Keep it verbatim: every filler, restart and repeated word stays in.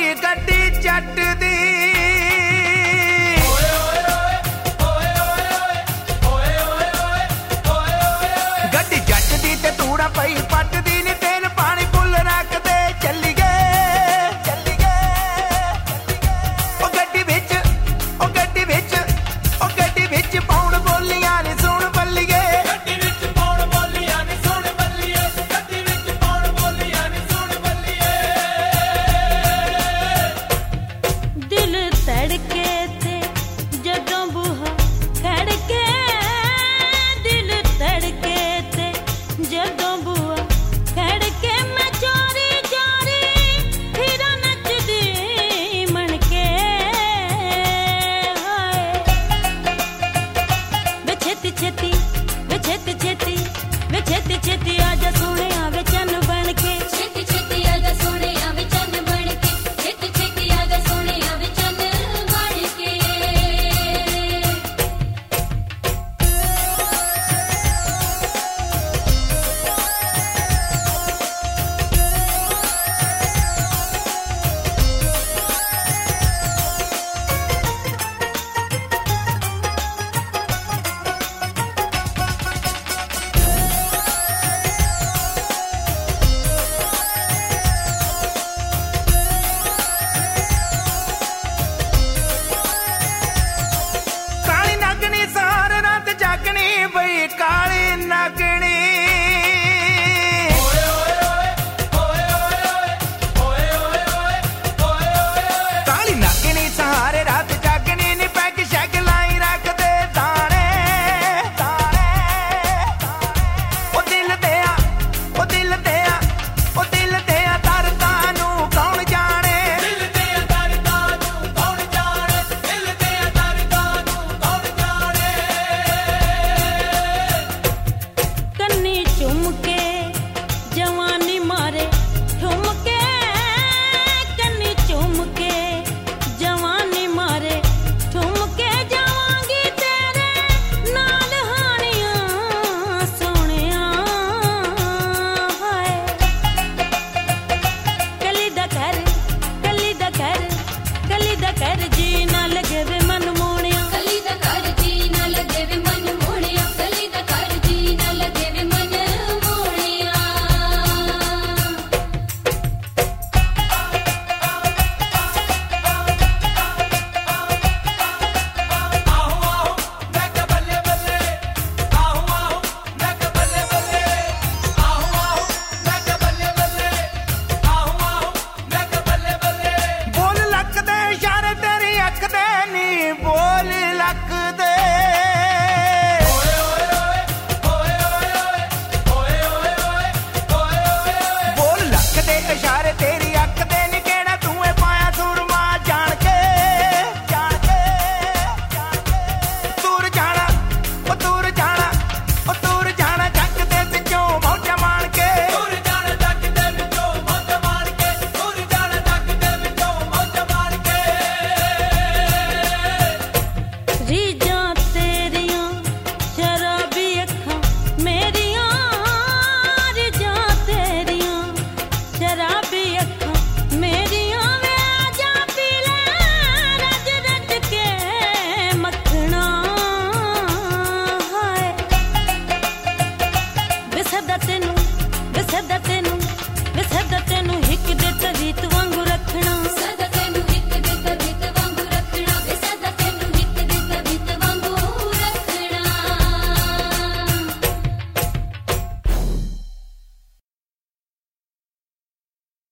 ਗੱਡੀ ਜੱਟ ਦੀ ਗੱਡੀ ਜੱਟ ਦੀ ਤੇ ਤੂੜਾ ਪਈ ਪੱਟਦੀ ਨੀ ਤੇਲ ਪਾਣੀ ਫੁੱਲ ਰੱਖਦੇ ਚੱਲੀਏ ਚੱਲੀਏ ਉਹ ਗੱਡੀ ਵਿੱਚ ਉਹ ਗੱਡੀ ਵਿੱਚ ਉਹ ਗੱਡੀ ਵਿੱਚ ਪਾਉਣ ਬੋਲੀਆਂ ਨੀ ਸੁਣ ਬੱਲੀਏ ਗੱਡੀ ਵਿੱਚ ਪਾਉਣ ਬੋਲੀਆਂ ਨੀ ਸੁਣ ਬੱਲੀਏ ਗੱਡੀ ਵਿੱਚ ਪਾਉਣ ਬੋਲੀਆਂ ਨੀ ਸੁਣ ਬੱਲੀਏ ਦਿਲ ਧੜਕੇ ਤੇ ਜਦੋਂ ਬੂਹਾ ਖੜਕੇ ਦਿਲ ਧੜਕੇ ਤੇ ਜਦੋਂ ਬੂਹਾ ਖੜਕੇ ਮੈਂ ਚੋਰੀ ਚੋਰੀ ਫਿਰਾਂ ਨੱਚਦੀ ਮਣ ਕੇ ਹਾਏ ਵੇ ਛੇਤੀ ਛੇਤੀ ਵੇ ਛੇਤੀ ਛੇਤੀ ਵੇ ਛੇਤੀ ਛੇਤੀ ਆ ਜਾ ਸੋਹਣਿਆ ਵੇ ਚੰਨ ਬਣ ਕੇ ਛੇਤੀ ਛੇਤੀ ਆ ਜਾ ਸੋਹਣਿਆ ਵੇ ਚੰਨ ਬਣ ਕੇ ਛੇਤੀ ਛੇਤੀ ਆ ਜਾ ਸੋਹਣਿਆ ਵੇ ਚੰਨ ਬਣ ਕੇ ਕਾਲੀ ਨਾਗਣੀ ਸਾਰ ਰਾਤ ਜਾਗਣੀ ਬਈ ਕਾਲੀ ਨਾਗਣੀ ਕਾਲੀ ਨਾਗਣੀ ਸਾਰੇ ਰਾਤ ਜਾਗਣੀ ਨੀ ਪੈਗ ਸ਼ੈਗ ਲਾਈ ਰੱਖਦੇ ਦਾਣੇ ਦਾਣੇ ਉਹ ਦਿਲ ਦੇ ਆ ਉਹ ਦਿਲ ਦੇ ਆ ਉਹ ਦਿਲ ਦੇ ਆ ਦਰਦਾਂ ਨੂੰ ਕੌਣ ਜਾਣੇ ਦਿਲ ਦੇ ਆ ਦਰਦਾਂ ਨੂੰ ਕੌਣ ਜਾਣੇ ਦਿਲ ਦੇ ਆ ਦਰਦਾਂ ਨੂੰ ਕੌਣ ਜਾਣੇ ਕੰਨੀ ਚੁੰਮ ਕੇ ਜਵਾਂ